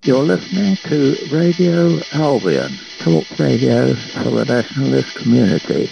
You're listening to Radio Albion, talk radio for the nationalist community.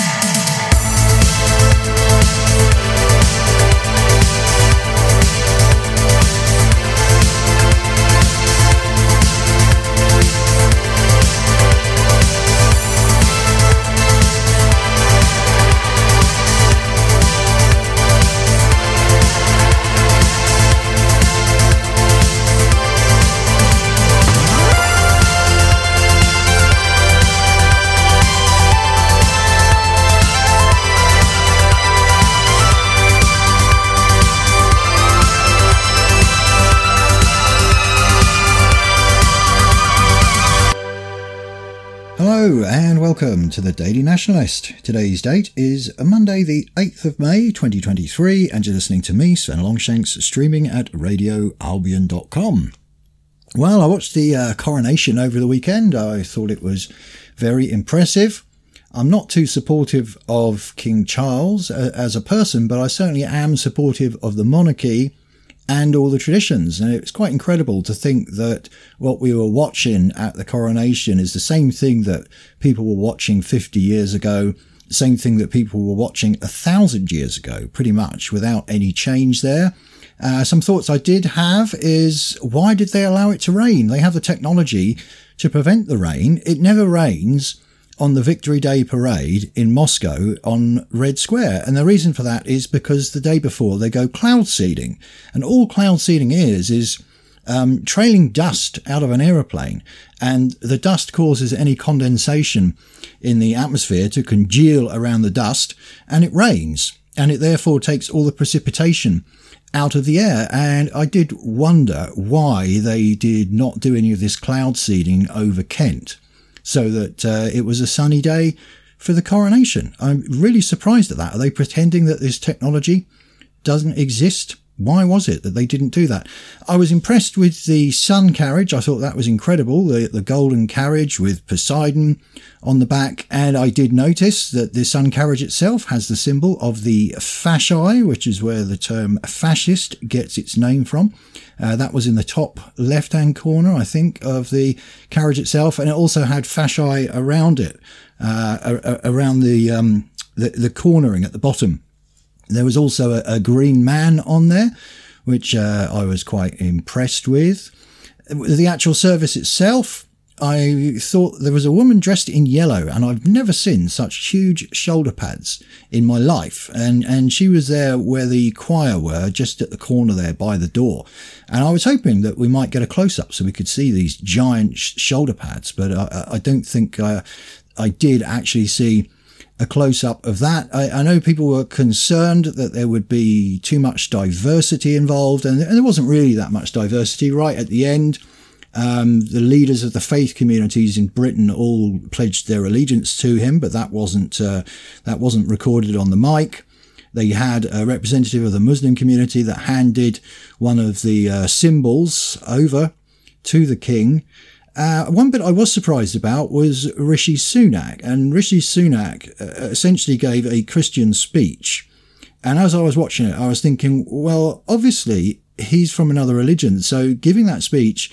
Hello and welcome to the Daily Nationalist. Today's date is Monday the 8th of May 2023 and you're listening to me, Sven Longshanks, streaming at radioalbion.com. Well, I watched the coronation over the weekend. I thought it was very impressive. I'm not too supportive of King Charles as a person, but I certainly am supportive of the monarchy and all the traditions. And it's quite incredible to think that what we were watching at the coronation is the same thing that people were watching 50 years ago, the same thing that people were watching 1,000 years ago, pretty much without any change there. Some thoughts I did have is, why did they allow it to rain? They have the technology to prevent the rain. It never rains on the Victory Day parade in Moscow on Red Square. And the reason for that is because the day before they go cloud seeding. And all cloud seeding is trailing dust out of an aeroplane. And the dust causes any condensation in the atmosphere to congeal around the dust, and it rains. And it therefore takes all the precipitation out of the air. And I did wonder why they did not do any of this cloud seeding over Kent, so that it was a sunny day for the coronation. I'm really surprised at that. Are they pretending that this technology doesn't exist? Why was it that they didn't do that? I was impressed with the sun carriage. I thought that was incredible. The golden carriage with Poseidon on the back. And I did notice that the sun carriage itself has the symbol of the fasci, which is where the term fascist gets its name from. That was in the top left-hand corner, I think, of the carriage itself. And it also had fasci around it, around the cornering at the bottom. There was also a green man on there, which I was quite impressed with. The actual service itself, I thought there was a woman dressed in yellow, and I've never seen such huge shoulder pads in my life. And she was there where the choir were, just at the corner there by the door. And I was hoping that we might get a close-up so we could see these giant shoulder pads, but I don't think I did actually see a close-up of that. I know people were concerned that there would be too much diversity involved, and there wasn't really that much diversity. Right at the end, the leaders of the faith communities in Britain all pledged their allegiance to him, but that wasn't recorded on the mic. They had a representative of the Muslim community that handed one of the symbols over to the king. One bit I was surprised about was Rishi Sunak, and Rishi Sunak essentially gave a Christian speech. And as I was watching it, I was thinking, well, obviously he's from another religion, so giving that speech,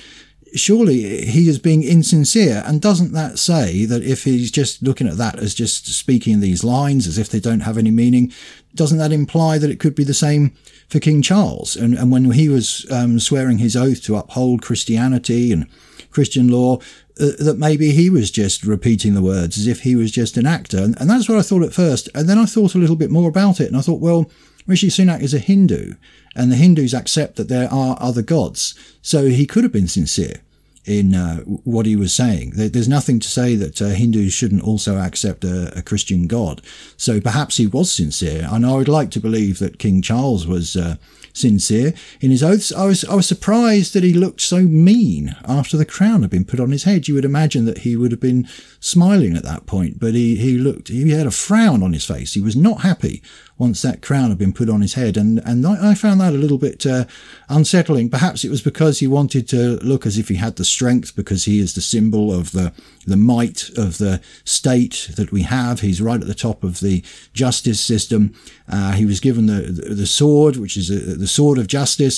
surely he is being insincere. And doesn't that say that if he's just looking at that as just speaking these lines as if they don't have any meaning, doesn't that imply that it could be the same for King Charles? And when he was swearing his oath to uphold Christianity and Christian law, that maybe he was just repeating the words as if he was just an actor. And that's what I thought at first. And then I thought a little bit more about it, and I thought, well, Rishi Sunak is a Hindu, and the Hindus accept that there are other gods. So he could have been sincere in what he was saying. There's nothing to say that Hindus shouldn't also accept a Christian God. So perhaps he was sincere. And I would like to believe that King Charles was sincere in his oaths. I was surprised that he looked so mean after the crown had been put on his head. You would imagine that he would have been smiling at that point, but he had a frown on his face. He was not happy once that crown had been put on his head, and I found that a little bit unsettling. Perhaps it was because he wanted to look as if he had the strength, because he is the symbol of the might of the state that we have. He's right at the top of the justice system. He was given the sword, which is the sword of justice,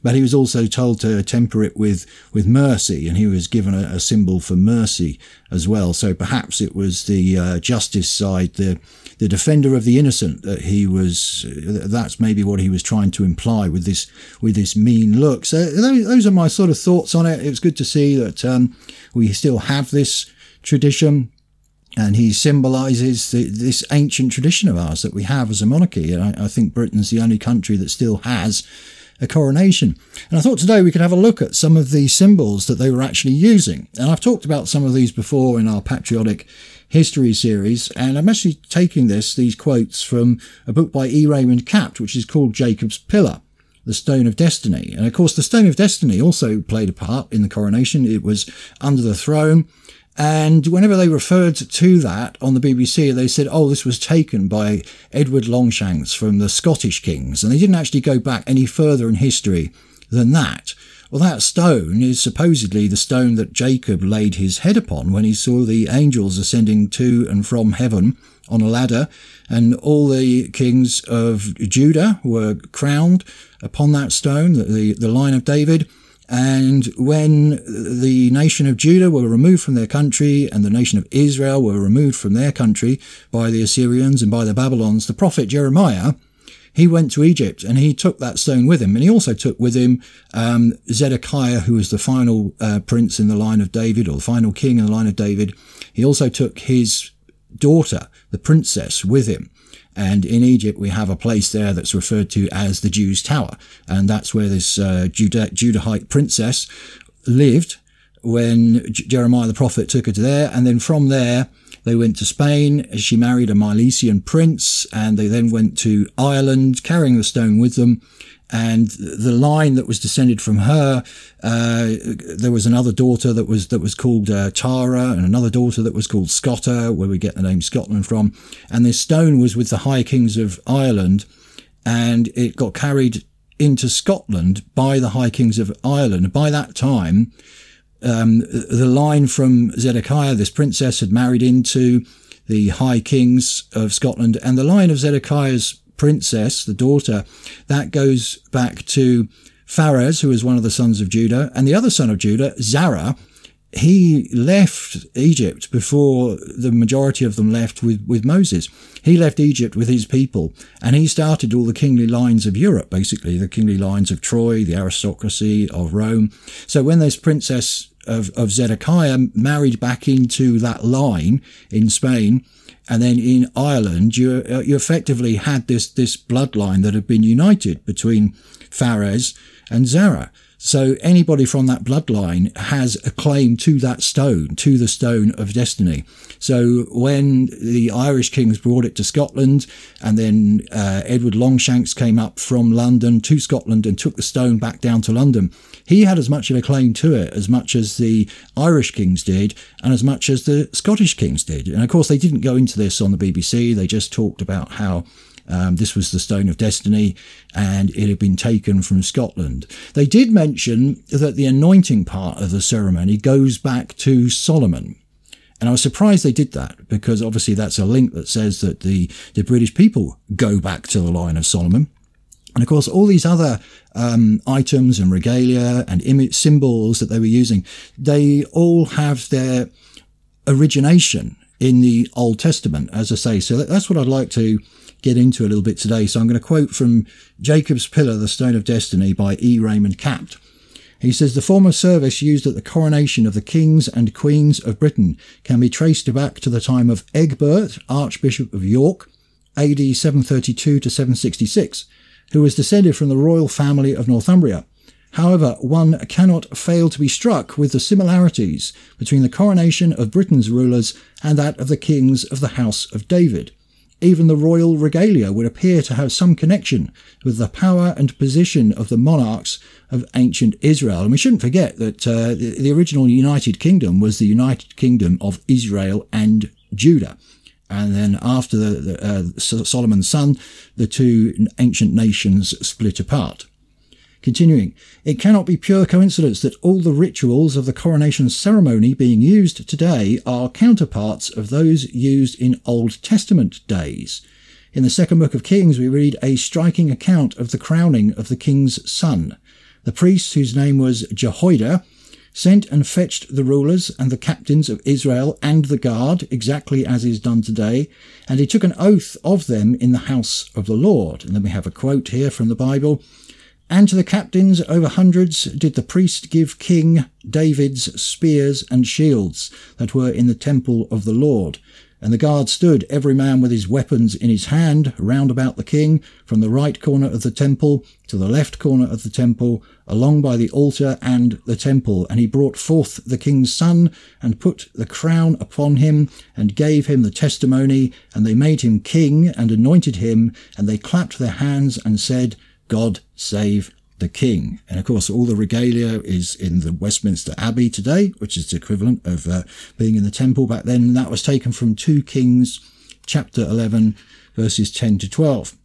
But he was also told to temper it with mercy, and he was given a symbol for mercy as well. So perhaps it was the justice side, the defender of the innocent, that he was. That's maybe what he was trying to imply with this mean look. So those are my sort of thoughts on it. It was good to see that we still have this tradition. And he symbolises this ancient tradition of ours that we have as a monarchy. And I think Britain's the only country that still has a coronation. And I thought today we could have a look at some of the symbols that they were actually using. And I've talked about some of these before in our Patriotic History series. And I'm actually taking these quotes from a book by E. Raymond Capt, which is called Jacob's Pillar, the Stone of Destiny. And of course, the Stone of Destiny also played a part in the coronation. It was under the throne. And whenever they referred to that on the BBC, they said, oh, this was taken by Edward Longshanks from the Scottish kings. And they didn't actually go back any further in history than that. Well, that stone is supposedly the stone that Jacob laid his head upon when he saw the angels ascending to and from heaven on a ladder. And all the kings of Judah were crowned upon that stone, the line of David. And when the nation of Judah were removed from their country and the nation of Israel were removed from their country by the Assyrians and by the Babylons, the prophet Jeremiah, he went to Egypt and he took that stone with him. And he also took with him Zedekiah, who was the final prince in the line of David, or the final king in the line of David. He also took his daughter, the princess, with him. And in Egypt, we have a place there that's referred to as the Jew's Tower. And that's where this Judahite princess lived when Jeremiah the prophet took her to there. And then from there, they went to Spain. She married a Milesian prince, and they then went to Ireland, carrying the stone with them. And the line that was descended from her, there was another daughter that was called Tara, and another daughter that was called Scotta, where we get the name Scotland from. And this stone was with the High Kings of Ireland, and it got carried into Scotland by the High Kings of Ireland. By that time, the line from Zedekiah, this princess, had married into the High Kings of Scotland, and the line of Zedekiah's princess, the daughter, that goes back to Pharez, who was one of the sons of Judah, and the other son of Judah, Zara. He left Egypt before the majority of them left with Moses. He left Egypt with his people, and he started all the kingly lines of Europe, basically, the kingly lines of Troy, the aristocracy of Rome. So when this princess of Zedekiah married back into that line in Spain, and then in Ireland, you effectively had this bloodline that had been united between Pharez and Zara. So anybody from that bloodline has a claim to that stone, to the Stone of Destiny. So when the Irish kings brought it to Scotland, and then Edward Longshanks came up from London to Scotland and took the stone back down to London, he had as much of a claim to it as much as the Irish kings did, and as much as the Scottish kings did. And of course, they didn't go into this on the BBC. They just talked about how this was the Stone of Destiny, and it had been taken from Scotland. They did mention that the anointing part of the ceremony goes back to Solomon. And I was surprised they did that, because obviously that's a link that says that the British people go back to the line of Solomon. And of course, all these other items and regalia and image symbols that they were using, they all have their origination in the Old Testament, as I say. So that's what I'd like to get into a little bit today. So I'm going to quote from Jacob's Pillar, the Stone of Destiny, by E. Raymond Capt. He says, the form of service used at the coronation of the kings and queens of Britain can be traced back to the time of Egbert, Archbishop of York, AD 732 to 766, who was descended from the royal family of Northumbria. However, one cannot fail to be struck with the similarities between the coronation of Britain's rulers and that of the kings of the House of David. Even the royal regalia would appear to have some connection with the power and position of the monarchs of ancient Israel. And we shouldn't forget that the original United Kingdom was the United Kingdom of Israel and Judah. And then after Solomon's son, the two ancient nations split apart. Continuing, it cannot be pure coincidence that all the rituals of the coronation ceremony being used today are counterparts of those used in Old Testament days. In the second book of Kings, we read a striking account of the crowning of the king's son. The priest, whose name was Jehoiada, sent and fetched the rulers and the captains of Israel and the guard, exactly as is done today, and he took an oath of them in the house of the Lord. And then we have a quote here from the Bible. And to the captains over hundreds did the priest give King David's spears and shields that were in the temple of the Lord. And the guard stood, every man with his weapons in his hand, round about the king, from the right corner of the temple to the left corner of the temple, along by the altar and the temple. And he brought forth the king's son, and put the crown upon him, and gave him the testimony. And they made him king, and anointed him, and they clapped their hands, and said, God save the king. And of course, all the regalia is in the Westminster Abbey today, which is the equivalent of being in the temple back then. That was taken from 2 Kings chapter 11, verses 10 to 12.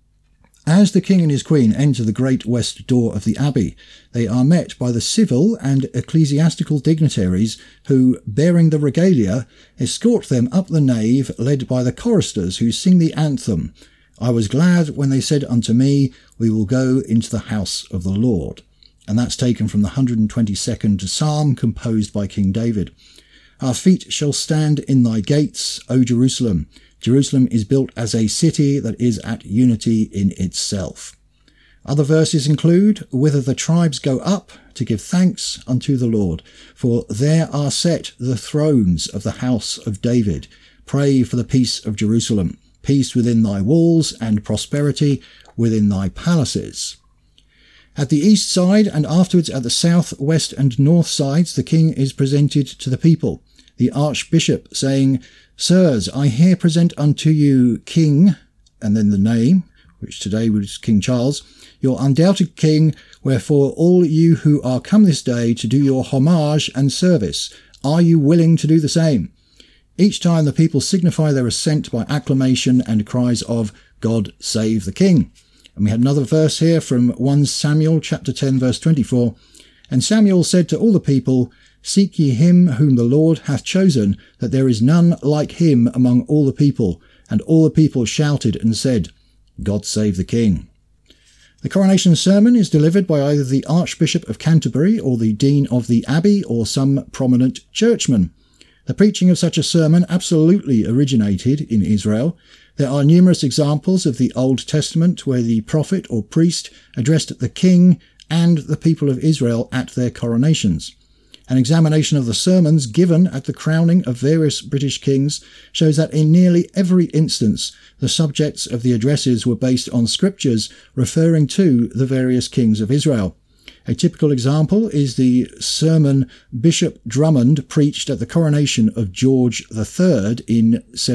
As the king and his queen enter the great west door of the abbey, they are met by the civil and ecclesiastical dignitaries who, bearing the regalia, escort them up the nave, led by the choristers who sing the anthem, I was glad when they said unto me, we will go into the house of the Lord. And that's taken from the 122nd Psalm, composed by King David. Our feet shall stand in thy gates, O Jerusalem. Jerusalem is built as a city that is at unity in itself. Other verses include, whither the tribes go up to give thanks unto the Lord, for there are set the thrones of the house of David. Pray for the peace of Jerusalem. Peace within thy walls and prosperity within thy palaces. At the east side and afterwards at the south, west and north sides, the king is presented to the people. The archbishop saying, Sirs, I here present unto you King, and then the name, which today was King Charles, your undoubted king, wherefore all you who are come this day to do your homage and service, are you willing to do the same? Each time the people signify their assent by acclamation and cries of, God save the king. And we had another verse here from 1 Samuel chapter 10 verse 24. And Samuel said to all the people, Seek ye him whom the Lord hath chosen, that there is none like him among all the people. And all the people shouted and said, God save the king. The coronation sermon is delivered by either the Archbishop of Canterbury or the Dean of the Abbey or some prominent churchman. The preaching of such a sermon absolutely originated in Israel. There are numerous examples of the Old Testament where the prophet or priest addressed the king and the people of Israel at their coronations. An examination of the sermons given at the crowning of various British kings shows that in nearly every instance the subjects of the addresses were based on scriptures referring to the various kings of Israel. A typical example is the sermon Bishop Drummond preached at the coronation of George III in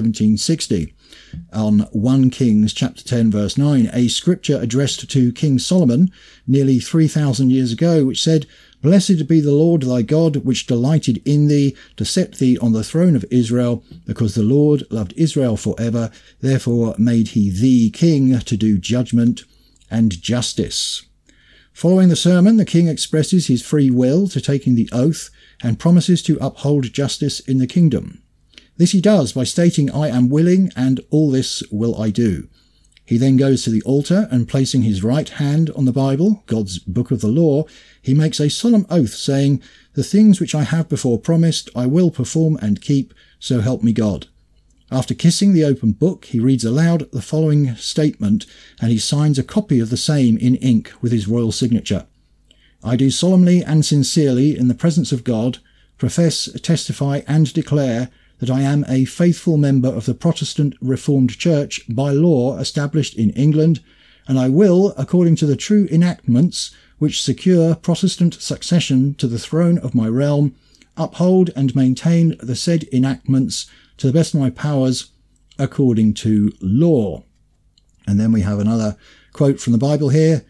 1760 on 1 Kings chapter 10 verse 9, a scripture addressed to King Solomon nearly 3,000 years ago, which said, Blessed be the Lord thy God, which delighted in thee, to set thee on the throne of Israel, because the Lord loved Israel for ever, therefore made he thee king to do judgment and justice. Following the sermon, the king expresses his free will to taking the oath and promises to uphold justice in the kingdom. This he does by stating, I am willing, and all this will I do. He then goes to the altar and placing his right hand on the Bible, God's book of the law, he makes a solemn oath saying, The things which I have before promised I will perform and keep, so help me God. After kissing the open book, he reads aloud the following statement, and he signs a copy of the same in ink with his royal signature. I do solemnly and sincerely, in the presence of God, profess, testify, and declare that I am a faithful member of the Protestant Reformed Church by law established in England, and I will, according to the true enactments which secure Protestant succession to the throne of my realm, uphold and maintain the said enactments to the best of my powers, according to law. And then we have another quote from the Bible here,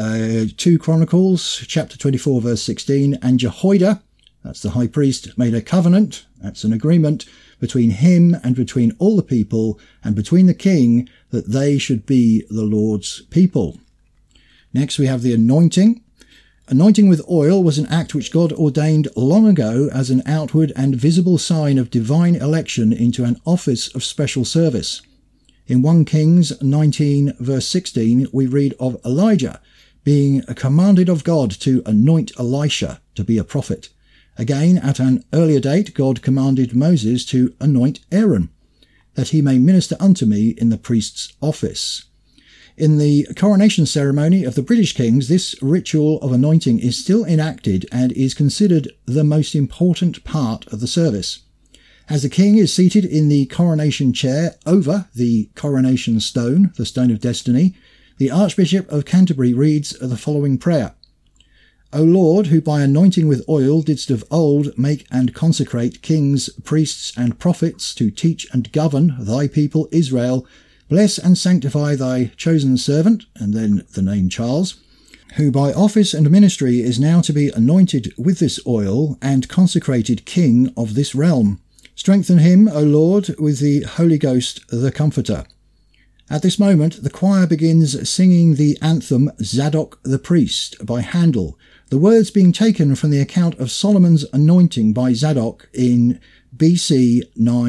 2 Chronicles, chapter 24, verse 16, and Jehoiada, that's the high priest, made a covenant, that's an agreement, between him and between all the people, and between the king, that they should be the Lord's people. Next we have the anointing. Anointing with oil was an act which God ordained long ago as an outward and visible sign of divine election into an office of special service. In 1 Kings 19 verse 16 we read of Elijah being commanded of God to anoint Elisha to be a prophet. Again, at an earlier date, God commanded Moses to anoint Aaron, that he may minister unto me in the priest's office. In the coronation ceremony of the British kings, this ritual of anointing is still enacted and is considered the most important part of the service. As the king is seated in the coronation chair over the coronation stone, the stone of destiny, the Archbishop of Canterbury reads the following prayer. O Lord, who by anointing with oil didst of old make and consecrate kings, priests, and prophets to teach and govern thy people Israel, bless and sanctify thy chosen servant, and then the name Charles, who by office and ministry is now to be anointed with this oil and consecrated king of this realm. Strengthen him, O Lord, with the Holy Ghost, the Comforter. At this moment, the choir begins singing the anthem Zadok the Priest by Handel, the words being taken from the account of Solomon's anointing by Zadok in BC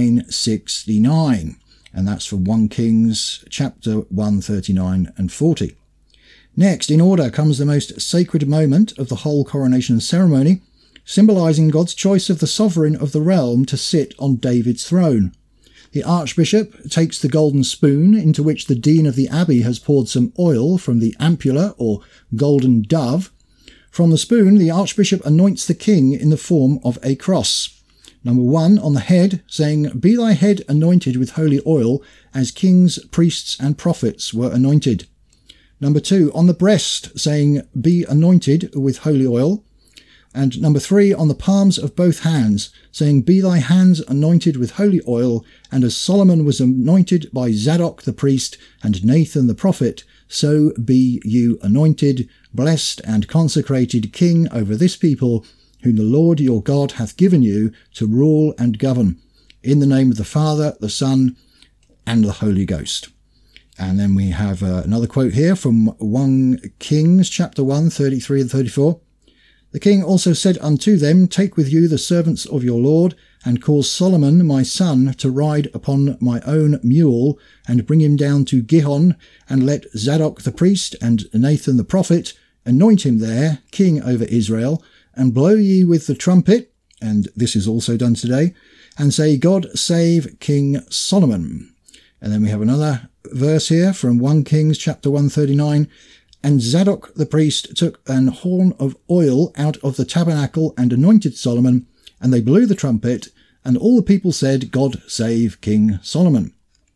969. And that's from 1 Kings chapter 139 and 40. Next, in order, comes the most sacred moment of the whole coronation ceremony, symbolising God's choice of the sovereign of the realm to sit on David's throne. The archbishop takes the golden spoon into which the dean of the abbey has poured some oil from the ampulla or golden dove. From the spoon, the archbishop anoints the king in the form of a cross. Number 1, on the head, saying, Be thy head anointed with holy oil, as kings, priests, and prophets were anointed. Number 2, on the breast, saying, Be anointed with holy oil. And number 3, on the palms of both hands, saying, Be thy hands anointed with holy oil, and as Solomon was anointed by Zadok the priest and Nathan the prophet, so be you anointed, blessed and consecrated king over this people, whom the Lord your God hath given you to rule and govern, in the name of the Father, the Son, and the Holy Ghost. And then we have another quote here from 1 Kings chapter 1, 33 and 34. The king also said unto them, Take with you the servants of your Lord, and cause Solomon my son to ride upon my own mule, and bring him down to Gihon, and let Zadok the priest and Nathan the prophet anoint him there, king over Israel, and blow ye with the trumpet, and this is also done today, and say, God save King Solomon. And then we have another verse here from 1 Kings chapter 139. And Zadok the priest took an horn of oil out of the tabernacle and anointed Solomon, and they blew the trumpet, and all the people said, God save King Solomon.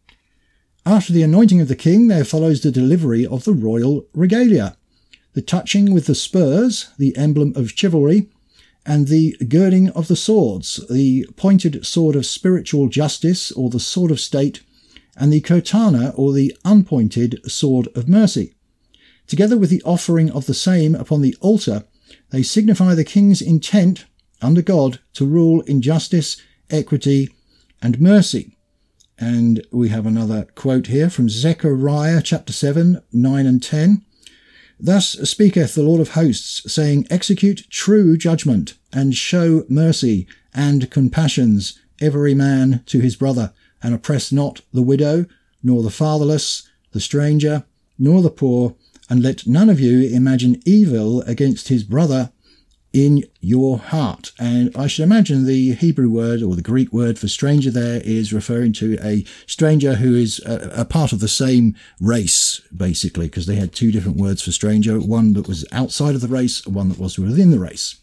After the anointing of the king, there follows the delivery of the royal regalia, the touching with the spurs, the emblem of chivalry, and the girding of the swords, the pointed sword of spiritual justice, or the sword of state, and the kurtana, or the unpointed sword of mercy. Together with the offering of the same upon the altar, they signify the king's intent, under God, to rule in justice, equity, and mercy. And we have another quote here from Zechariah chapter 7, 9 and 10. Thus speaketh the Lord of hosts, saying, Execute true judgment, and show mercy and compassions every man to his brother, and oppress not the widow, nor the fatherless, the stranger, nor the poor, and let none of you imagine evil against his brother in your heart. And I should imagine the Hebrew word or the Greek word for stranger there is referring to a stranger who is a part of the same race, basically, because they had two different words for stranger, one that was outside of the race and one that was within the race.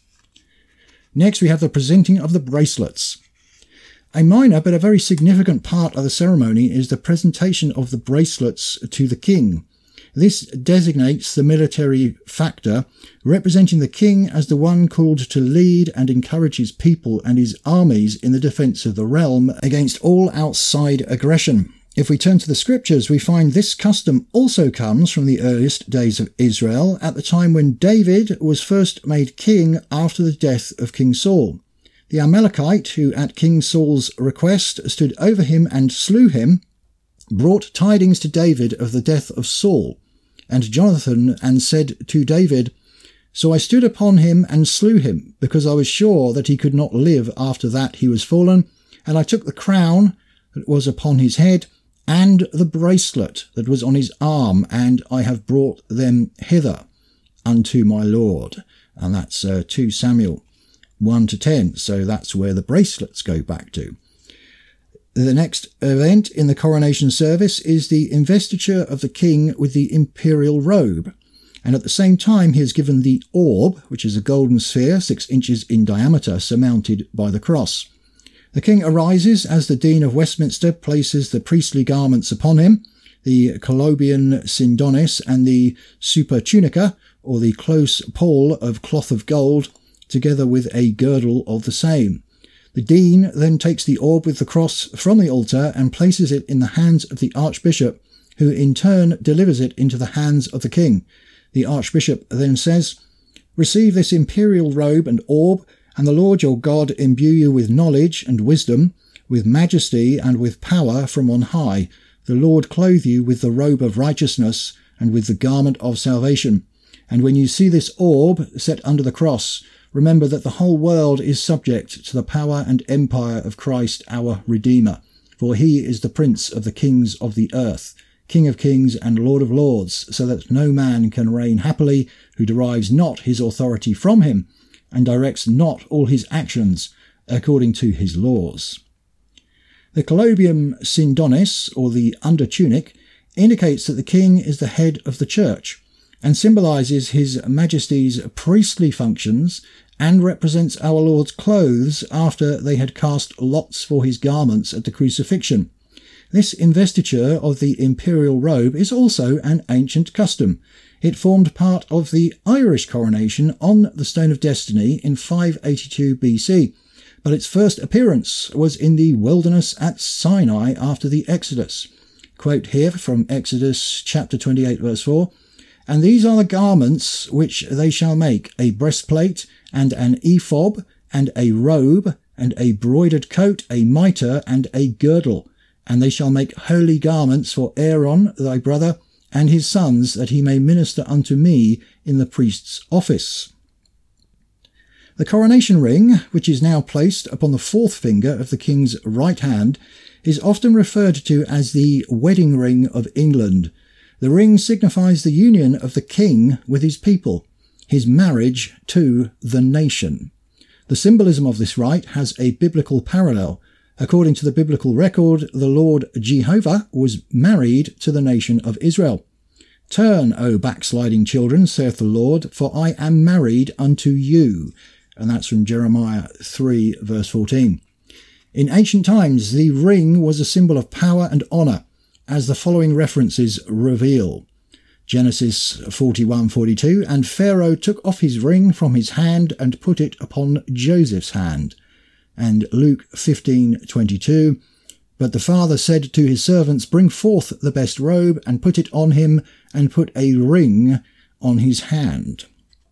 Next, we have the presenting of the bracelets. A minor but a very significant part of the ceremony is the presentation of the bracelets to the king. This designates the military factor, representing the king as the one called to lead and encourage his people and his armies in the defence of the realm against all outside aggression. If we turn to the scriptures, we find this custom also comes from the earliest days of Israel, at the time when David was first made king after the death of King Saul. The Amalekite, who at King Saul's request stood over him and slew him, brought tidings to David of the death of Saul, and Jonathan, and said to David, So I stood upon him and slew him, because I was sure that he could not live after that he was fallen, and I took the crown that was upon his head, and the bracelet that was on his arm, and I have brought them hither. unto my Lord. And that's 2 Samuel 1-10. So that's where the bracelets go back to. The next event in the coronation service is the investiture of the king with the imperial robe. And at the same time, he is given the orb, which is a golden sphere 6 inches in diameter, surmounted by the cross. The king arises as the Dean of Westminster places the priestly garments upon him, the colobion sindonis and the supertunica, or the close pall of cloth of gold, together with a girdle of the same. The dean then takes the orb with the cross from the altar and places it in the hands of the archbishop, who in turn delivers it into the hands of the king. The archbishop then says, "Receive this imperial robe and orb, and the Lord your God imbue you with knowledge and wisdom, with majesty and with power from on high. The Lord clothe you with the robe of righteousness and with the garment of salvation. And when you see this orb set under the cross, remember that the whole world is subject to the power and empire of Christ our Redeemer. For he is the Prince of the kings of the earth, King of kings and Lord of lords, so that no man can reign happily who derives not his authority from him, and directs not all his actions according to his laws." The colobium sindonis, or the undertunic, indicates that the king is the head of the church, and symbolises his majesty's priestly functions, and represents our Lord's clothes after they had cast lots for his garments at the crucifixion. This investiture of the imperial robe is also an ancient custom. It formed part of the Irish coronation on the Stone of Destiny in 582 BC, but its first appearance was in the wilderness at Sinai after the Exodus. Quote here from Exodus chapter 28 verse 4, "And these are the garments which they shall make, a breastplate, and an ephod, and a robe, and a broidered coat, a mitre, and a girdle. And they shall make holy garments for Aaron thy brother, and his sons, that he may minister unto me in the priest's office." The coronation ring, which is now placed upon the 4th finger of the king's right hand, is often referred to as the wedding ring of England. The ring signifies the union of the king with his people, his marriage to the nation. The symbolism of this rite has a biblical parallel. According to the biblical record, the Lord Jehovah was married to the nation of Israel. "Turn, O backsliding children, saith the Lord, for I am married unto you." And that's from Jeremiah 3 verse 14. In ancient times, the ring was a symbol of power and honour, as the following references reveal. Genesis 41:42, "And Pharaoh took off his ring from his hand and put it upon Joseph's hand." And Luke 15:22, "But the father said to his servants, Bring forth the best robe, and put it on him, and put a ring on his hand."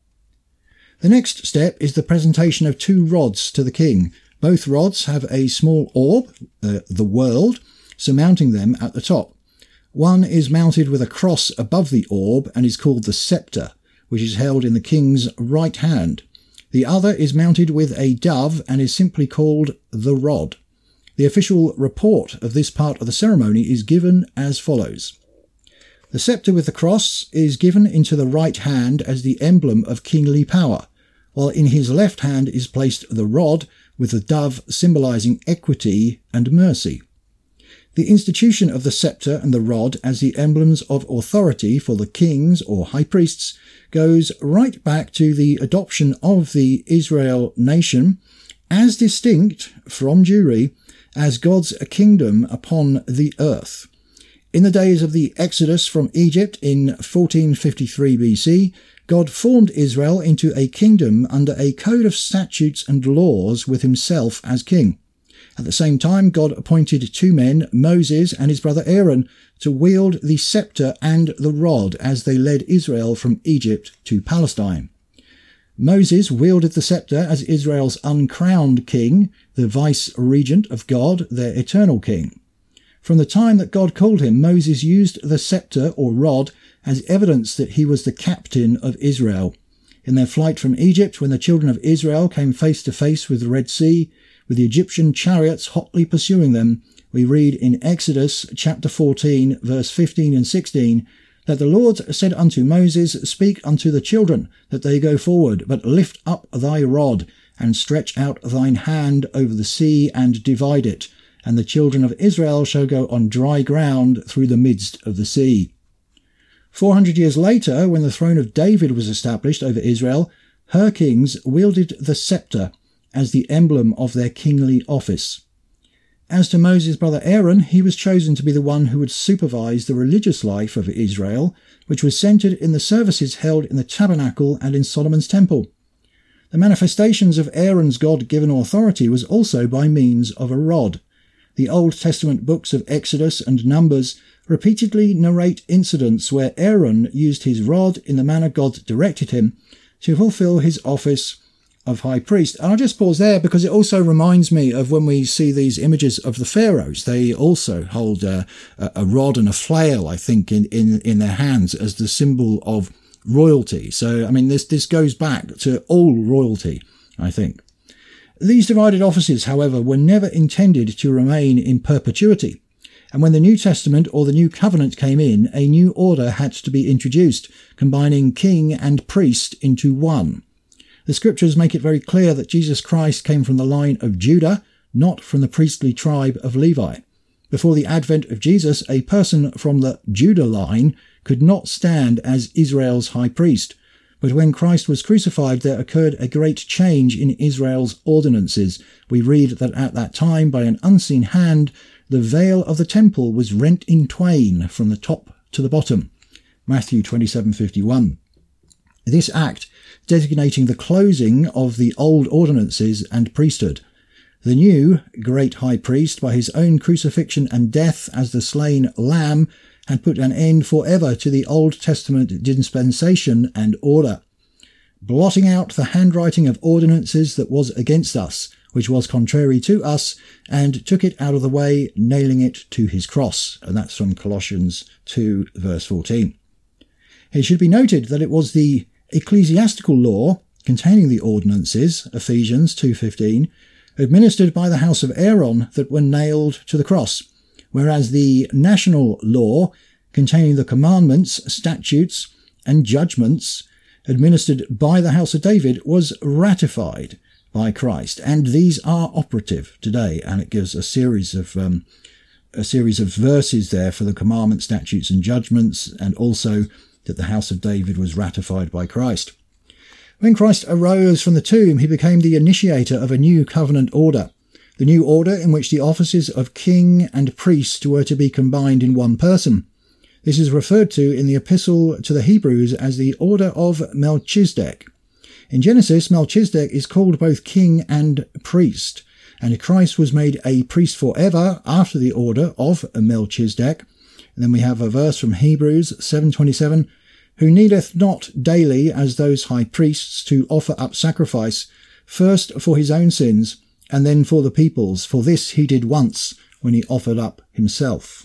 The next step is the presentation of 2 rods to the king. Both rods have a small orb, the world, surmounting them at the top. One is mounted with a cross above the orb and is called the sceptre, which is held in the king's right hand. The other is mounted with a dove and is simply called the rod. The official report of this part of the ceremony is given as follows. The sceptre with the cross is given into the right hand as the emblem of kingly power, while in his left hand is placed the rod with the dove symbolising equity and mercy. The institution of the sceptre and the rod as the emblems of authority for the kings or high priests goes right back to the adoption of the Israel nation as distinct from Jewry as God's kingdom upon the earth. In the days of the Exodus from Egypt in 1453 BC, God formed Israel into a kingdom under a code of statutes and laws with himself as king. At the same time, God appointed 2 men, Moses and his brother Aaron, to wield the sceptre and the rod as they led Israel from Egypt to Palestine. Moses wielded the sceptre as Israel's uncrowned king, the vice-regent of God, their eternal king. From the time that God called him, Moses used the sceptre or rod as evidence that he was the captain of Israel. In their flight from Egypt, when the children of Israel came face to face with the Red Sea, with the Egyptian chariots hotly pursuing them, we read in Exodus chapter 14, verse 15 and 16, that the Lord said unto Moses, Speak unto the children, that they go forward, but lift up thy rod, and stretch out thine hand over the sea, and divide it, and the children of Israel shall go on dry ground through the midst of the sea. 400 years later, when the throne of David was established over Israel, her kings wielded the scepter as the emblem of their kingly office. As to Moses' brother Aaron, he was chosen to be the one who would supervise the religious life of Israel, which was centered in the services held in the tabernacle and in Solomon's temple. The manifestations of Aaron's God-given authority was also by means of a rod. The Old Testament books of Exodus and Numbers repeatedly narrate incidents where Aaron used his rod in the manner God directed him to fulfill his office of high priest. And I'll just pause there because it also reminds me of when we see these images of the pharaohs. They also hold a rod and a flail, I think, in their hands as the symbol of royalty. So, I mean, this goes back to all royalty, I think. These divided offices, however, were never intended to remain in perpetuity. And when the New Testament or the New Covenant came in, a new order had to be introduced, combining king and priest into one. The scriptures make it very clear that Jesus Christ came from the line of Judah, not from the priestly tribe of Levi. Before the advent of Jesus, a person from the Judah line could not stand as Israel's high priest. But when Christ was crucified, there occurred a great change in Israel's ordinances. We read that at that time, by an unseen hand, the veil of the temple was rent in twain from the top to the bottom. Matthew 27:51. This act designating the closing of the old ordinances and priesthood. The new great high priest, by his own crucifixion and death as the slain lamb, had put an end forever to the Old Testament dispensation and order, blotting out the handwriting of ordinances that was against us, which was contrary to us, and took it out of the way, nailing it to his cross. And that's from Colossians 2, verse 14. It should be noted that it was the ecclesiastical law containing the ordinances, Ephesians 2:15, administered by the house of Aaron that were nailed to the cross, whereas the national law containing the commandments, statutes, and judgments administered by the house of David was ratified by Christ, and these are operative today. And it gives a series of verses there for the commandments, statutes, and judgments, and also that the house of David was ratified by Christ. When Christ arose from the tomb, he became the initiator of a new covenant order, the new order in which the offices of king and priest were to be combined in one person. This is referred to in the epistle to the Hebrews as the order of Melchizedek. In Genesis, Melchizedek is called both king and priest, and Christ was made a priest forever after the order of Melchizedek. And then we have a verse from Hebrews 7:27, who needeth not daily as those high priests to offer up sacrifice, first for his own sins, and then for the people's, for this he did once when he offered up himself.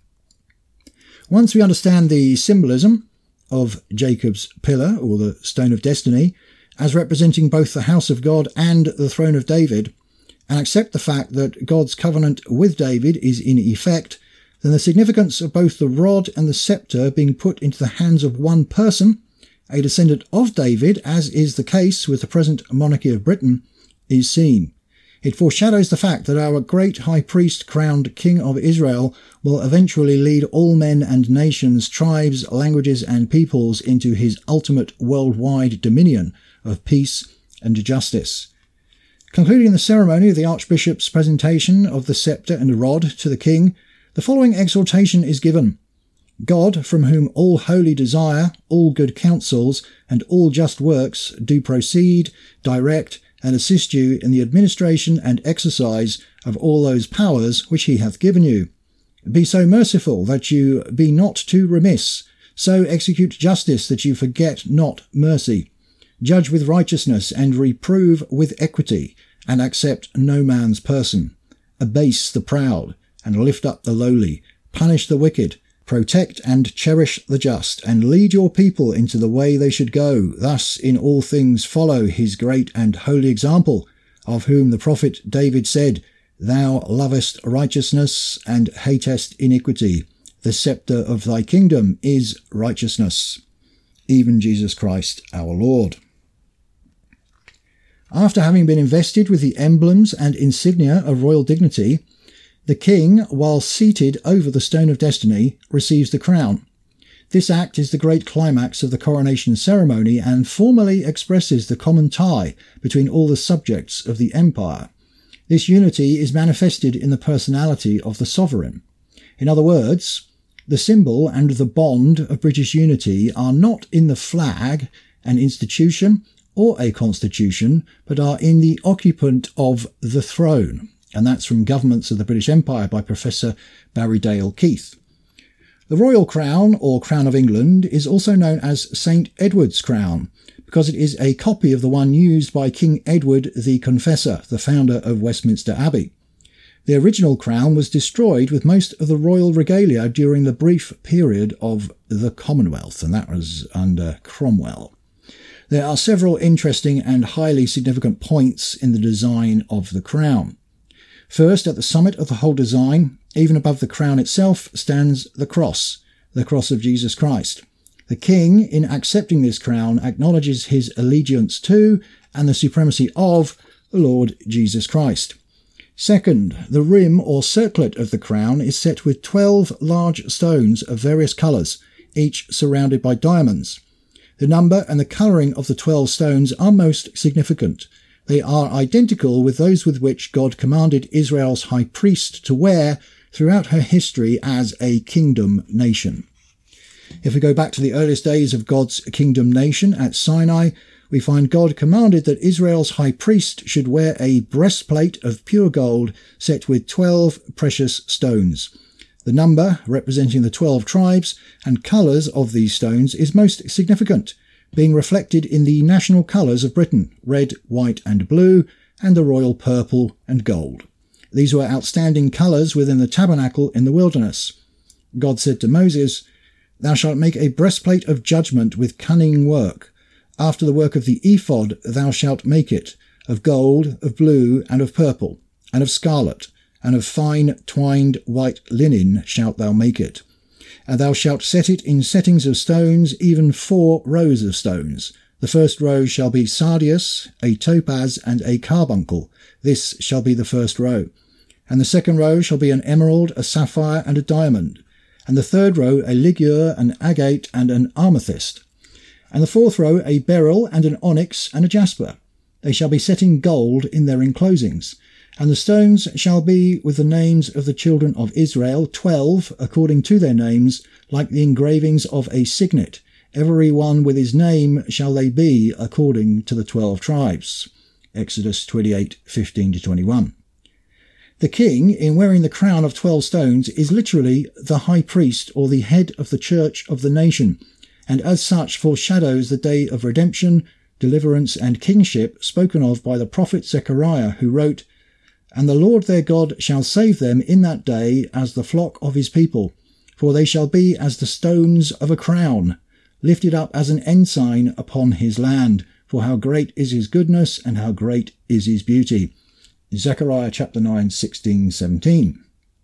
Once we understand the symbolism of Jacob's pillar, or the stone of destiny, as representing both the house of God and the throne of David, and accept the fact that God's covenant with David is in effect, then the significance of both the rod and the scepter being put into the hands of one person, a descendant of David, as is the case with the present monarchy of Britain, is seen. It foreshadows the fact that our great high priest crowned King of Israel will eventually lead all men and nations, tribes, languages and peoples into his ultimate worldwide dominion of peace and justice. Concluding the ceremony of the Archbishop's presentation of the scepter and rod to the king, the following exhortation is given. God, from whom all holy desire, all good counsels, and all just works do proceed, direct, and assist you in the administration and exercise of all those powers which he hath given you. Be so merciful that you be not too remiss, so execute justice that you forget not mercy. Judge with righteousness, and reprove with equity, and accept no man's person. Abase the proud, and lift up the lowly, punish the wicked, protect and cherish the just, and lead your people into the way they should go. Thus in all things follow his great and holy example, of whom the prophet David said, Thou lovest righteousness and hatest iniquity. The sceptre of thy kingdom is righteousness, even Jesus Christ our Lord. After having been invested with the emblems and insignia of royal dignity, the king, while seated over the stone of destiny, receives the crown. This act is the great climax of the coronation ceremony and formally expresses the common tie between all the subjects of the empire. This unity is manifested in the personality of the sovereign. In other words, the symbol and the bond of British unity are not in the flag, an institution, or a constitution, but are in the occupant of the throne. And that's from Governments of the British Empire by Professor Barry Dale Keith. The royal crown, or Crown of England, is also known as St. Edward's crown, because it is a copy of the one used by King Edward the Confessor, the founder of Westminster Abbey. The original crown was destroyed with most of the royal regalia during the brief period of the Commonwealth, and that was under Cromwell. There are several interesting and highly significant points in the design of the crown. First, at the summit of the whole design, even above the crown itself, stands the cross of Jesus Christ. The king, in accepting this crown, acknowledges his allegiance to and the supremacy of the Lord Jesus Christ. Second, the rim or circlet of the crown is set with 12 large stones of various colours, each surrounded by diamonds. The number and the colouring of the 12 stones are most significant. They are identical with those with which God commanded Israel's high priest to wear throughout her history as a kingdom nation. If we go back to the earliest days of God's kingdom nation at Sinai, we find God commanded that Israel's high priest should wear a breastplate of pure gold set with 12 precious stones. The number, representing the 12 tribes, and colours of these stones is most significant, being reflected in the national colours of Britain, red, white and blue, and the royal purple and gold. These were outstanding colours within the tabernacle in the wilderness. God said to Moses, "Thou shalt make a breastplate of judgment with cunning work. After the work of the ephod thou shalt make it, of gold, of blue, and of purple, and of scarlet, and of fine twined white linen shalt thou make it. And thou shalt set it in settings of stones, even 4 rows of stones. The first row shall be sardius, a topaz, and a carbuncle. This shall be the first row. And the second row shall be an emerald, a sapphire, and a diamond. And the third row a ligure, an agate, and an amethyst. And the fourth row a beryl, and an onyx, and a jasper. They shall be set in gold in their enclosings. And the stones shall be with the names of the children of Israel, 12, according to their names, like the engravings of a signet. Every one with his name shall they be, according to the 12 tribes. Exodus 28:15-21. The king, in wearing the crown of 12 stones, is literally the high priest or the head of the church of the nation, and as such foreshadows the day of redemption, deliverance, and kingship spoken of by the prophet Zechariah, who wrote, "And the Lord their God shall save them in that day as the flock of his people, for they shall be as the stones of a crown, lifted up as an ensign upon his land, for how great is his goodness and how great is his beauty." Zechariah chapter 9, 16-17.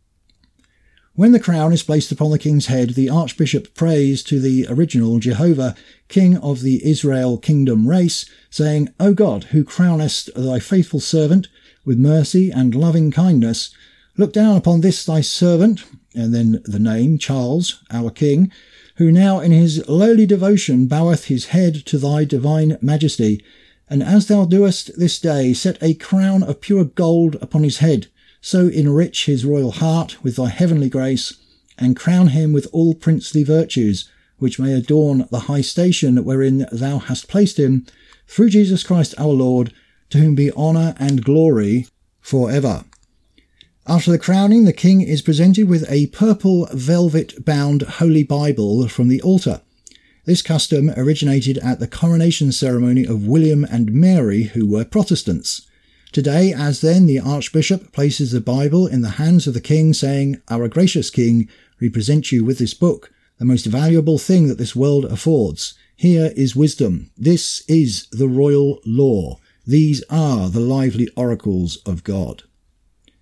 When the crown is placed upon the king's head, the archbishop prays to the original Jehovah, king of the Israel kingdom race, saying, "O God, who crownest thy faithful servant with mercy and loving kindness, look down upon this thy servant," and then the name, Charles, our king, "who now in his lowly devotion boweth his head to thy divine majesty, and as thou doest this day, set a crown of pure gold upon his head, so enrich his royal heart with thy heavenly grace, and crown him with all princely virtues, which may adorn the high station wherein thou hast placed him, through Jesus Christ our Lord, to whom be honour and glory for ever." After the crowning, the king is presented with a purple velvet-bound Holy Bible from the altar. This custom originated at the coronation ceremony of William and Mary, who were Protestants. Today, as then, the Archbishop places the Bible in the hands of the king, saying, "Our gracious king, we present you with this book, the most valuable thing that this world affords. Here is wisdom. This is the royal law. These are the lively oracles of God."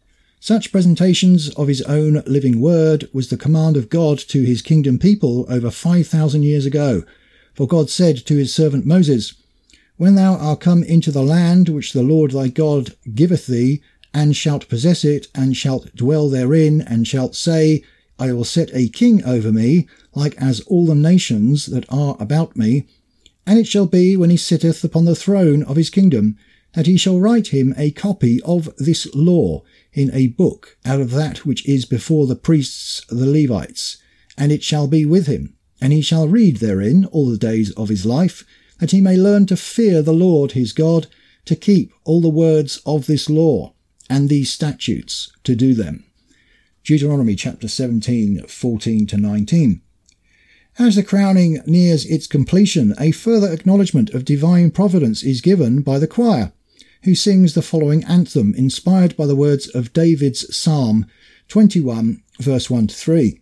Such presentations of his own living word was the command of God to his kingdom people over 5,000 years ago. For God said to his servant Moses, "When thou art come into the land which the Lord thy God giveth thee, and shalt possess it, and shalt dwell therein, and shalt say, I will set a king over me, like as all the nations that are about me. And it shall be, when he sitteth upon the throne of his kingdom, that he shall write him a copy of this law in a book out of that which is before the priests the Levites. And it shall be with him, and he shall read therein all the days of his life, that he may learn to fear the Lord his God, to keep all the words of this law, and these statutes, to do them." Deuteronomy chapter 17, 14-19. As the crowning nears its completion, a further acknowledgement of divine providence is given by the choir, who sings the following anthem, inspired by the words of David's Psalm 21, verse 1-3.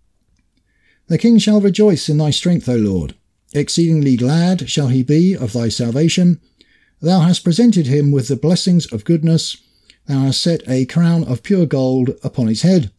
"The king shall rejoice in thy strength, O Lord. Exceedingly glad shall he be of thy salvation. Thou hast presented him with the blessings of goodness. Thou hast set a crown of pure gold upon his head."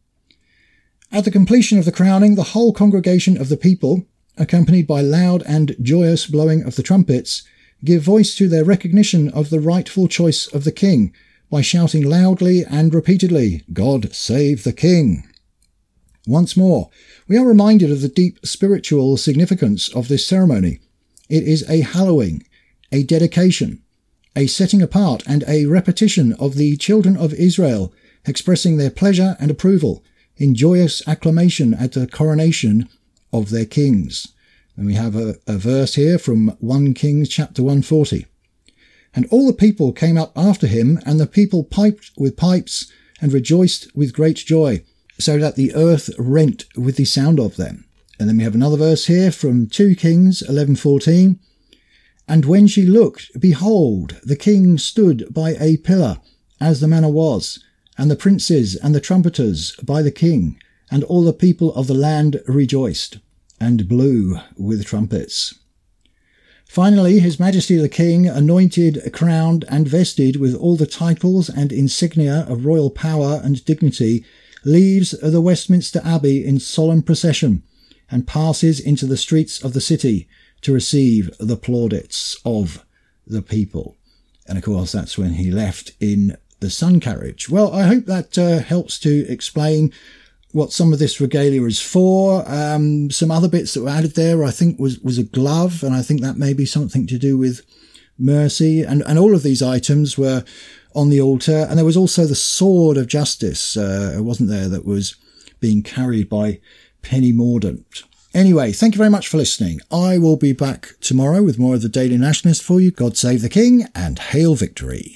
At the completion of the crowning, the whole congregation of the people, accompanied by loud and joyous blowing of the trumpets, give voice to their recognition of the rightful choice of the king by shouting loudly and repeatedly, "God save the king." Once more, we are reminded of the deep spiritual significance of this ceremony. It is a hallowing, a dedication, a setting apart, and a repetition of the children of Israel expressing their pleasure and approval in joyous acclamation at the coronation of their kings. And we have a verse here from 1 Kings chapter 140. "And all the people came up after him, and the people piped with pipes and rejoiced with great joy, so that the earth rent with the sound of them." And then we have another verse here from 2 Kings 11:14. "And when she looked, behold, the king stood by a pillar, as the manner was, and the princes and the trumpeters by the king, and all the people of the land rejoiced, and blew with trumpets." Finally, His Majesty the King, anointed, crowned, and vested with all the titles and insignia of royal power and dignity, leaves the Westminster Abbey in solemn procession, and passes into the streets of the city to receive the plaudits of the people. And of course, that's when he left in the sun carriage. Well, I hope that helps to explain what some of this regalia is for. Some other bits that were added there, I think, was a glove, and I think that may be something to do with mercy. And all of these items were on the altar. And there was also the sword of justice, wasn't there, that was being carried by Penny Mordaunt. Anyway, thank you very much for listening. I will be back tomorrow with more of the Daily Nationalist for you. God save the King, and hail victory.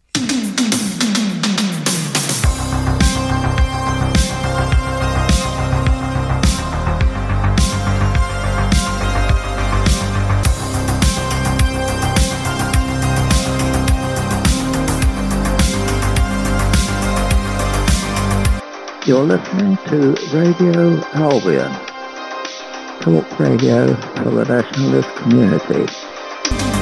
You're listening to Radio Albion, talk radio for the nationalist community.